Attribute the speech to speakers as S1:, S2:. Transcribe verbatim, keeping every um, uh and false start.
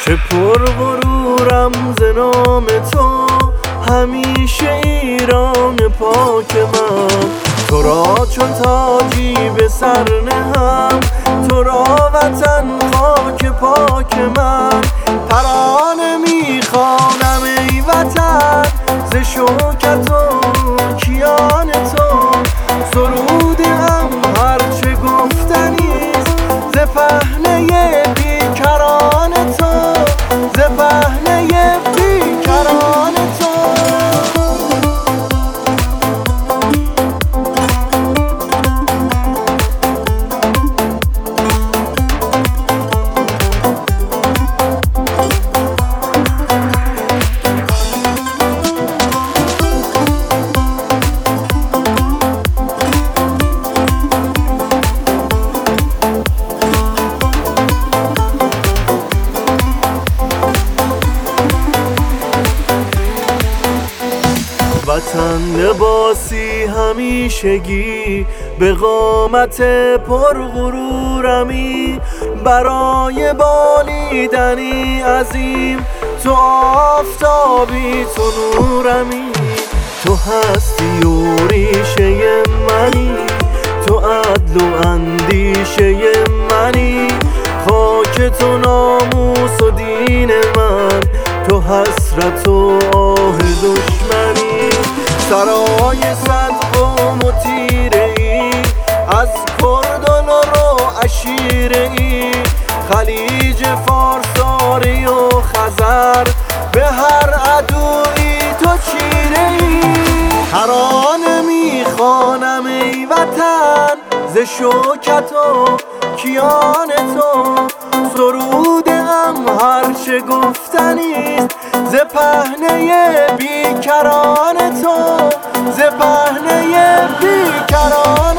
S1: که پر غرورم ز نام تو، همیشه ایران پاک من. تو را چون تاجی به سر نهم، تو را وطن خاک پاک من. ترانه میخوانم ای وطن ز شوکت و کیان تو، سرودم هرچه گفتنیست ز پهنه بیکران تو، ز پهنه بیکران تو. وطن لباسی همیشگی به قامت پرغرورمی، برای بالیدنی عظیم تو آفتابی تو نورمی. تو هستی و ریشه منی، تو عدل و اندیشه منی. خاک تو ناموس و دین من، تو حسرت و آه دشمنی. سرای صد قوم و تیره ای، از کردن رو عشیره ای. خلیج فارساری و خزر، به هر عدویی تو چیره ای. ترانه میخوانم ای وطن ز شوکت و کیان تو، سرودم هرچه گفتنیست ز پهنه بیکران تو، ز پهنه بیکران